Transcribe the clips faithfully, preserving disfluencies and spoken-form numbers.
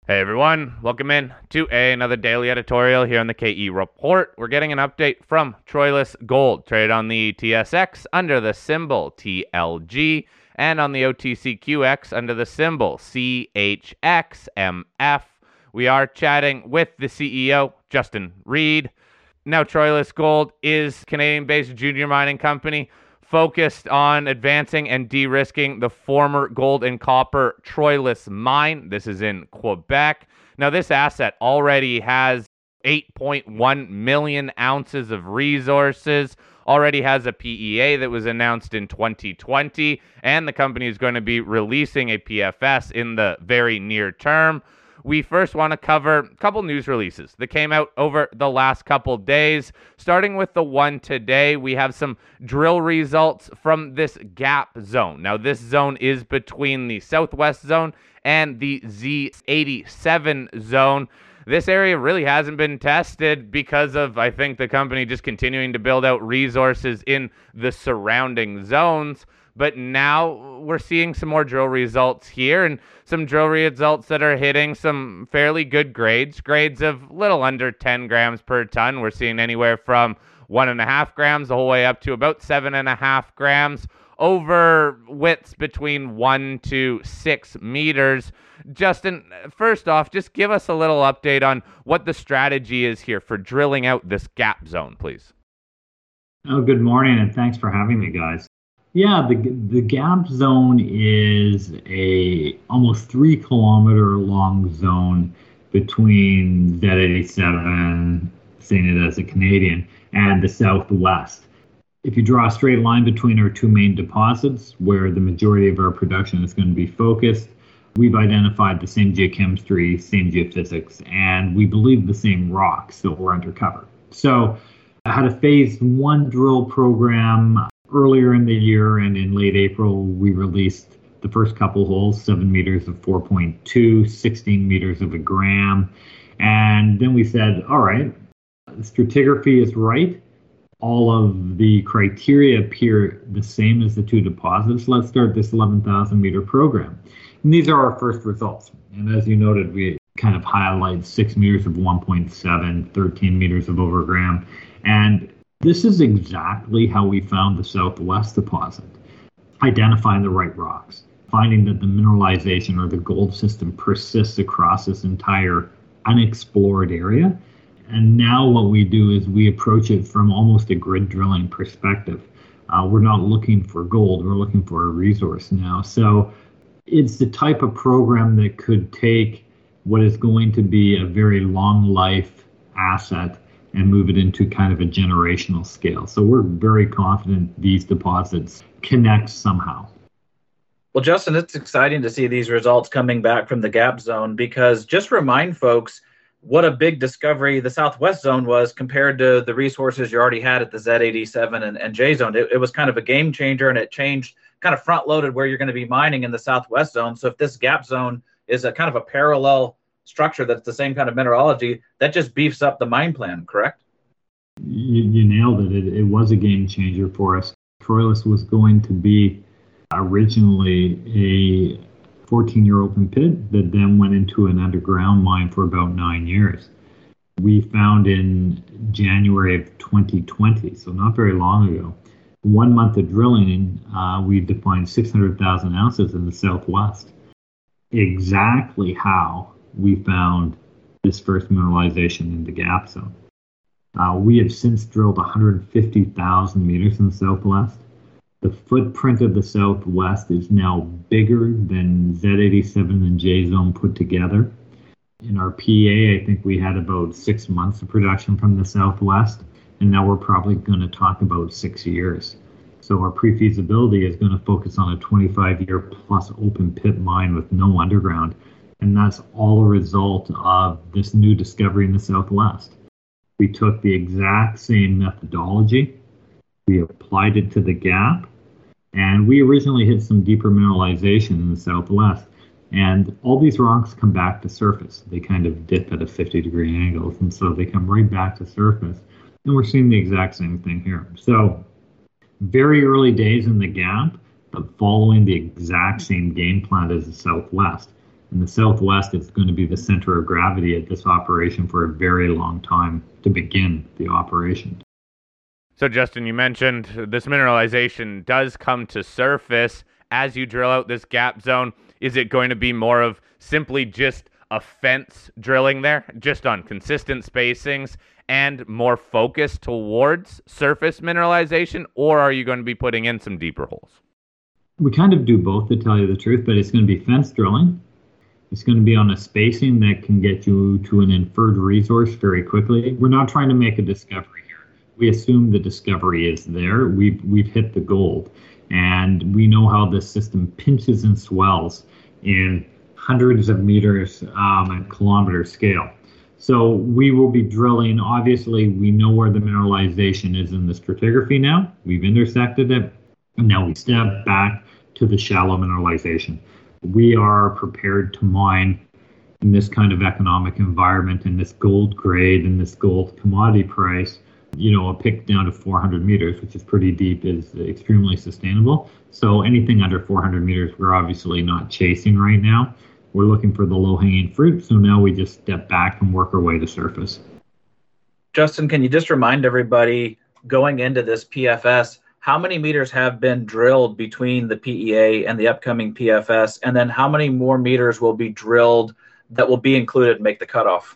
Hey everyone, welcome in to another daily editorial here on the K E Report. We're getting an update from Troilus Gold, traded on the T S X under the symbol T L G and on the O T C Q X under the symbol C H X M F. We are chatting with the C E O, Justin Reed. Now, Troilus Gold is a Canadian-based junior mining company focused on advancing and de-risking the former gold and copper Troilus mine. This is in Quebec. Now, this asset already has eight point one million ounces of resources, already has a P E A that was announced in twenty twenty, and the company is going to be releasing a P F S in the very near term. We first want to cover a couple news releases that came out over the last couple days. Starting with the one today, we have some drill results from this gap zone. Now, this zone is between the southwest zone and the Z eighty-seven zone. This area really hasn't been tested because of, I think, the company just continuing to build out resources in the surrounding zones. But now we're seeing some more drill results here and some drill results that are hitting some fairly good grades, grades of little under ten grams per ton. We're seeing anywhere from one and a half grams the whole way up to about seven and a half grams over widths between one to six meters. Justin, first off, just give us a little update on what the strategy is here for drilling out this gap zone, please. Oh, good morning, and thanks for having me, guys. Yeah, the the gap zone is a almost three kilometer long zone between Z eighty-seven, saying it as a Canadian, and the southwest. If you draw a straight line between our two main deposits, where the majority of our production is going to be focused, we've identified the same geochemistry, same geophysics, and we believe the same rocks that were undercover. So I had a phase one drill program earlier in the year, and in late April, we released the first couple holes, seven meters of four point two, sixteen meters of a gram. And then we said, all right, the stratigraphy is right. All of the criteria appear the same as the two deposits. Let's start this eleven thousand meter program. And these are our first results. And as you noted, we kind of highlight six meters of one point seven, thirteen meters of overgram. And this is exactly how we found the Southwest deposit, identifying the right rocks, finding that the mineralization or the gold system persists across this entire unexplored area. And now what we do is we approach it from almost a grid drilling perspective. Uh, we're not looking for gold, we're looking for a resource now. So it's the type of program that could take what is going to be a very long life asset and move it into kind of a generational scale. So we're very confident these deposits connect somehow. Well, Justin, it's exciting to see these results coming back from the gap zone, because just remind folks what a big discovery the Southwest zone was compared to the resources you already had at the Z eighty-seven and, and J zone. It, it was kind of a game changer, and it changed, kind of front loaded where you're going to be mining in the Southwest zone. So if this gap zone is a kind of a parallel structure that's the same kind of mineralogy, that just beefs up the mine plan, correct? You, you nailed it. it. It was a game changer for us. Troilus was going to be originally a fourteen-year open pit that then went into an underground mine for about nine years. We found in January of twenty twenty, so not very long ago, one month of drilling, uh, we defined six hundred thousand ounces in the Southwest. Exactly how we found this first mineralization in the gap zone. Uh, we have since drilled one hundred fifty thousand meters in the Southwest. The footprint of the Southwest is now bigger than Z eighty-seven and J zone put together. In our P A, I think we had about six months of production from the Southwest, and now we're probably going to talk about six years. So our pre-feasibility is going to focus on a twenty-five year plus open pit mine with no underground. And that's all a result of this new discovery in the Southwest. We took the exact same methodology, we applied it to the gap, and we originally hit some deeper mineralization in the Southwest. And all these rocks come back to surface. They kind of dip at a fifty degree angle, and so they come right back to surface. And we're seeing the exact same thing here. So very early days in the gap, but following the exact same game plan as the Southwest. In the Southwest, it's going to be the center of gravity at this operation for a very long time to begin the operation. So, Justin, you mentioned this mineralization does come to surface as you drill out this gap zone. Is it going to be more of simply just a fence drilling there, just on consistent spacings and more focused towards surface mineralization, or are you going to be putting in some deeper holes? We kind of do both, to tell you the truth, but it's going to be fence drilling. It's going to be on a spacing that can get you to an inferred resource very quickly. We're not trying to make a discovery here. We assume the discovery is there. We've, we've hit the gold. And we know how this system pinches and swells in hundreds of meters um, and kilometer scale. So we will be drilling. Obviously, we know where the mineralization is in the stratigraphy now. We've intersected it. And now we step back to the shallow mineralization. We are prepared to mine in this kind of economic environment, in this gold grade, in this gold commodity price. You know, a pick down to four hundred meters, which is pretty deep, is extremely sustainable. So anything under four hundred meters, we're obviously not chasing right now. We're looking for the low-hanging fruit. So now we just step back and work our way to surface. Justin, can you just remind everybody, going into this P F S, how many meters have been drilled between the P E A and the upcoming P F S? And then how many more meters will be drilled that will be included and make the cutoff?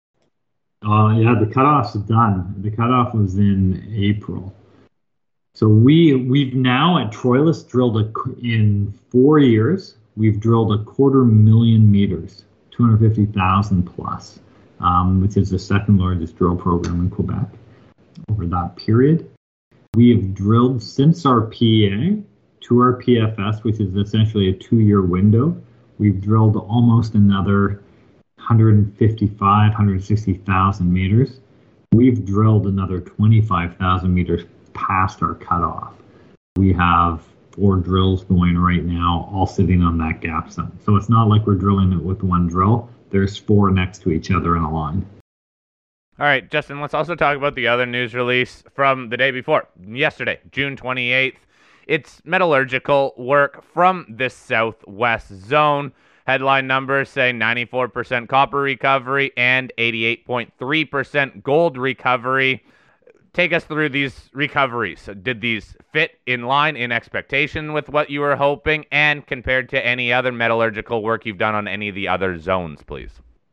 Uh, yeah, the cutoff's done. The cutoff was in April. So we, we've now at Troilus drilled a, in four years, we've drilled a quarter million meters, two hundred fifty thousand plus, um, which is the second largest drill program in Quebec over that period. We have drilled since our P E A to our P F S, which is essentially a two-year window. We've drilled almost another one hundred fifty-five, one hundred sixty thousand meters. We've drilled another twenty-five thousand meters past our cutoff. We have four drills going right now, all sitting on that gap zone. So it's not like we're drilling it with one drill. There's four next to each other in a line. All right, Justin, let's also talk about the other news release from the day before, yesterday, June twenty-eighth. It's metallurgical work from this southwest zone. Headline numbers say ninety-four percent copper recovery and eighty-eight point three percent gold recovery. Take us through these recoveries. Did these fit in line, in expectation with what you were hoping, and compared to any other metallurgical work you've done on any of the other zones, please?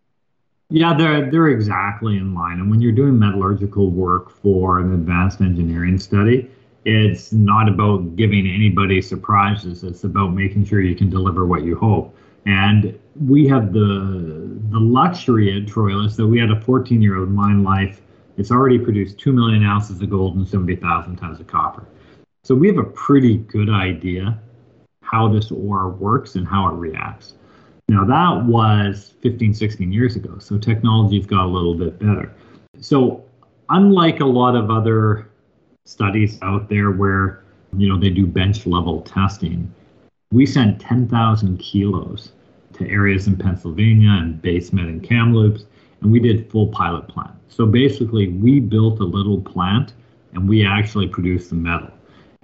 Yeah, they're, they're exactly in line. And when you're doing metallurgical work for an advanced engineering study, it's not about giving anybody surprises. It's about making sure you can deliver what you hope. And we have the the luxury at Troilus that we had a fourteen-year-old mine life. It's already produced two million ounces of gold and seventy thousand tons of copper. So we have a pretty good idea how this ore works and how it reacts. Now that was fifteen, sixteen years ago, so technology's got a little bit better. So unlike a lot of other studies out there where, you know, they do bench level testing, we sent ten thousand kilos to areas in Pennsylvania and Basemet and Kamloops, and we did full pilot plant. So basically, we built a little plant, and we actually produced the metal.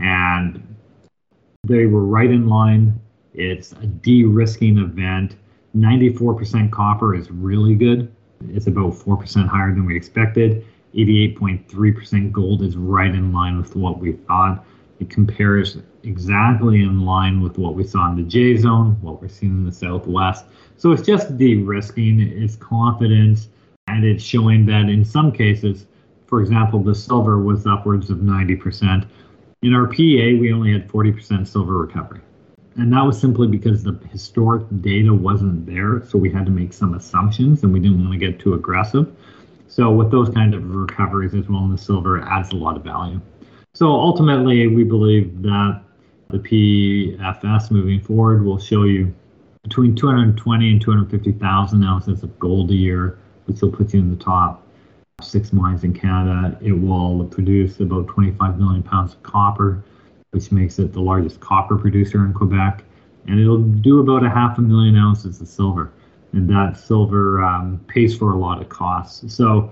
And they were right in line. It's a de-risking event. ninety-four percent copper is really good. It's about four percent higher than we expected. eighty-eight point three percent gold is right in line with what we thought. It compares exactly in line with what we saw in the J zone, what we're seeing in the Southwest. So it's just de-risking, it's confidence, and it's showing that in some cases, for example, the silver was upwards of ninety percent. In our P E A, we only had forty percent silver recovery. And that was simply because the historic data wasn't there, so we had to make some assumptions, and we didn't want to get too aggressive. So with those kind of recoveries as well in the silver, it adds a lot of value. So ultimately, we believe that the P F S moving forward will show you between two hundred twenty and two hundred fifty thousand ounces of gold a year, which will put you in the top six mines in Canada. It will produce about twenty-five million pounds of copper, which makes it the largest copper producer in Quebec. And it'll do about a half a million ounces of silver. And that silver um, pays for a lot of costs. So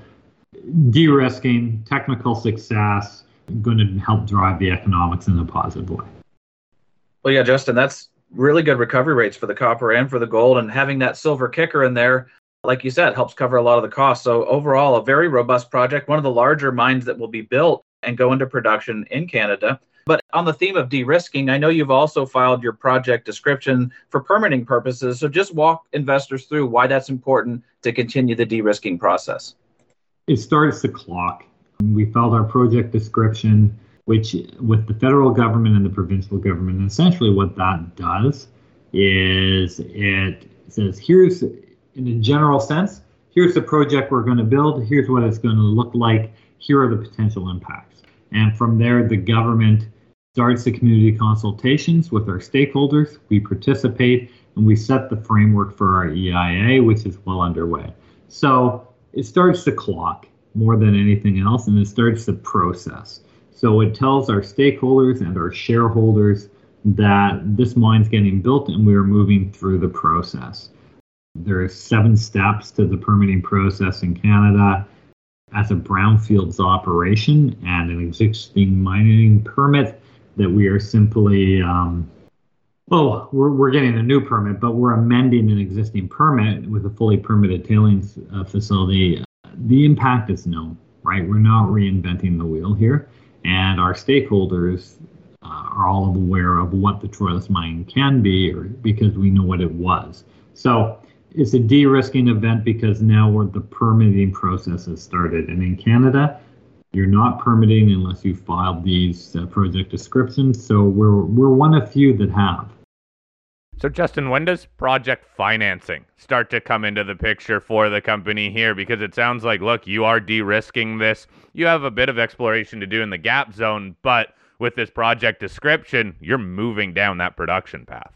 de-risking, technical success, going to help drive the economics in a positive way. Well, yeah, Justin, that's really good recovery rates for the copper and for the gold, and having that silver kicker in there, like you said, helps cover a lot of the costs. So overall, a very robust project, one of the larger mines that will be built and go into production in Canada. But on the theme of de-risking, I know you've also filed your project description for permitting purposes. So just walk investors through why that's important to continue the de-risking process. It starts the clock. We filed our project description, which with the federal government and the provincial government, and essentially what that does is it says, here's, in a general sense, here's the project we're going to build, here's what it's going to look like, here are the potential impacts. And from there, the government starts the community consultations with our stakeholders. We participate and we set the framework for our E I A, which is well underway. So it starts the clock more than anything else, and it starts the process. So it tells our stakeholders and our shareholders that this mine's getting built and we are moving through the process. There are seven steps to the permitting process in Canada. As a brownfields operation and an existing mining permit, that we are simply, um, well, we're, we're getting a new permit, but we're amending an existing permit with a fully permitted tailings uh, facility. The impact is known, right? We're not reinventing the wheel here. And our stakeholders uh, are all aware of what the Troilus mine can be, or because we know what it was. So it's a de-risking event because now we're, the permitting process has started. And in Canada, you're not permitting unless you filed these uh, project descriptions. So we're we're one of few that have. So Justin, when does project financing start to come into the picture for the company here? Because it sounds like, look, you are de-risking this. You have a bit of exploration to do in the gap zone, but with this project description, you're moving down that production path.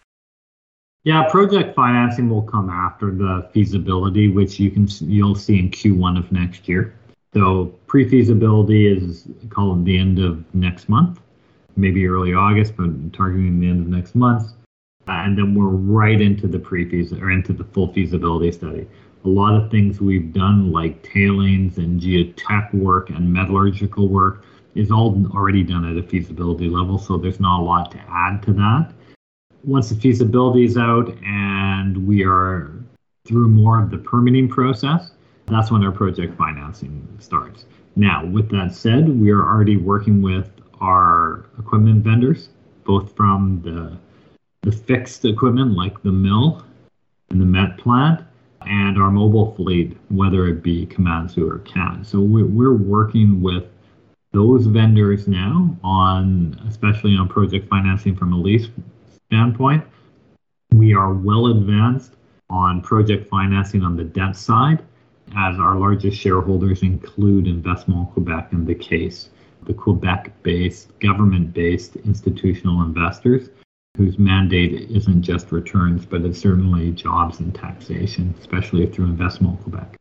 Yeah, project financing will come after the feasibility, which you can you'll see in Q one of next year. So pre-feasibility is called the end of next month, maybe early August, but targeting the end of next month. And then we're right into the pre-feas or into the full feasibility study. A lot of things we've done, like tailings and geotech work and metallurgical work, is all already done at a feasibility level. So there's not a lot to add to that. Once the feasibility is out and we are through more of the permitting process, that's when our project financing starts. Now, with that said, we are already working with our equipment vendors, both from the the fixed equipment like the mill and the met plant, and our mobile fleet, whether it be Komatsu or Cat. So we're, we're working with those vendors now on, especially on project financing from a lease standpoint. We are well advanced on project financing on the debt side, as our largest shareholders include Investissement Québec in the case, the Quebec-based, government-based institutional investors whose mandate isn't just returns, but it's certainly jobs and taxation, especially through Investissement Québec.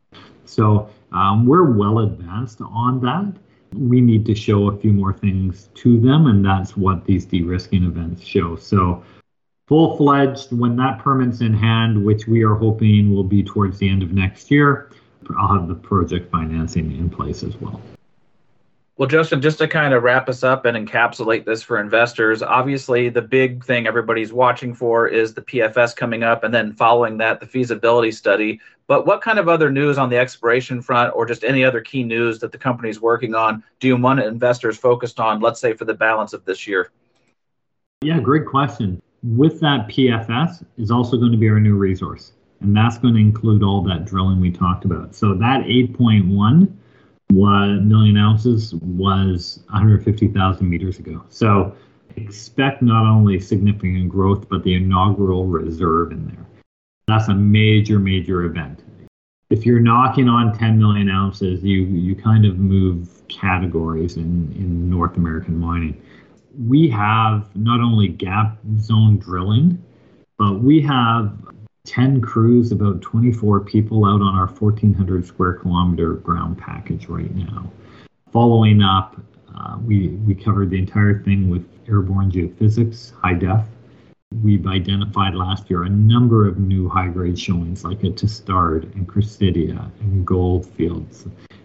So um, we're well advanced on that. We need to show a few more things to them, and that's what these de-risking events show. So full-fledged, when that permit's in hand, which we are hoping will be towards the end of next year, I'll have the project financing in place as well. Well, Justin, just to kind of wrap us up and encapsulate this for investors, obviously the big thing everybody's watching for is the P F S coming up, and then following that, the feasibility study. But what kind of other news on the exploration front, or just any other key news that the company's working on, do you want investors focused on, let's say, for the balance of this year? Yeah, great question. With that P F S is also going to be our new resource, and that's going to include all that drilling we talked about. So that eight point one What million ounces was one hundred fifty thousand meters ago. So expect not only significant growth, but the inaugural reserve in there. That's a major, major event. If you're knocking on ten million ounces, you you kind of move categories in, in North American mining. We have not only gap zone drilling, but we have ten crews, about twenty-four people out on our fourteen hundred square kilometer ground package right now. Following up, uh, we, we covered the entire thing with airborne geophysics, high def. We've identified last year a number of new high-grade showings like at Testard and Chrysidia and Goldfields.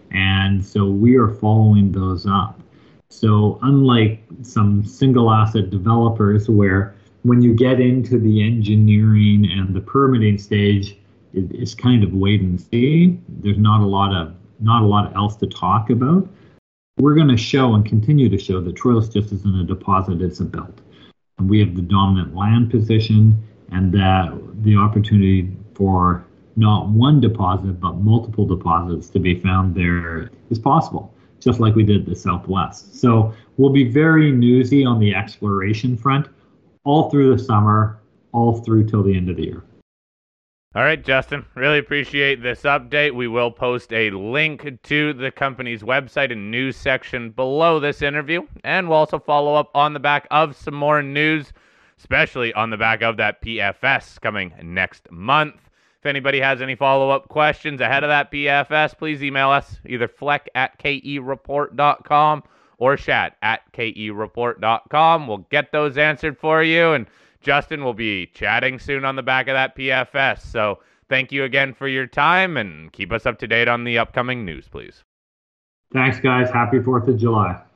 And so we are following those up. So unlike some single asset developers where when you get into the engineering and the permitting stage, it, it's kind of wait and see. There's not a lot of not a lot else to talk about. We're going to show and continue to show that Troilus just isn't a deposit, it's a belt. And we have the dominant land position, and that the opportunity for not one deposit, but multiple deposits to be found there is possible, just like we did the Southwest. So we'll be very newsy on the exploration front all through the summer, all through till the end of the year. All right, Justin, really appreciate this update. We will post a link to the company's website and news section below this interview, and we'll also follow up on the back of some more news, especially on the back of that P F S coming next month. If anybody has any follow-up questions ahead of that P F S, please email us, either fleck at k e report dot com or shat at k e report dot com. We'll get those answered for you, and Justin will be chatting soon on the back of that P F S. So thank you again for your time, and keep us up to date on the upcoming news, please. Thanks, guys. Happy fourth of July.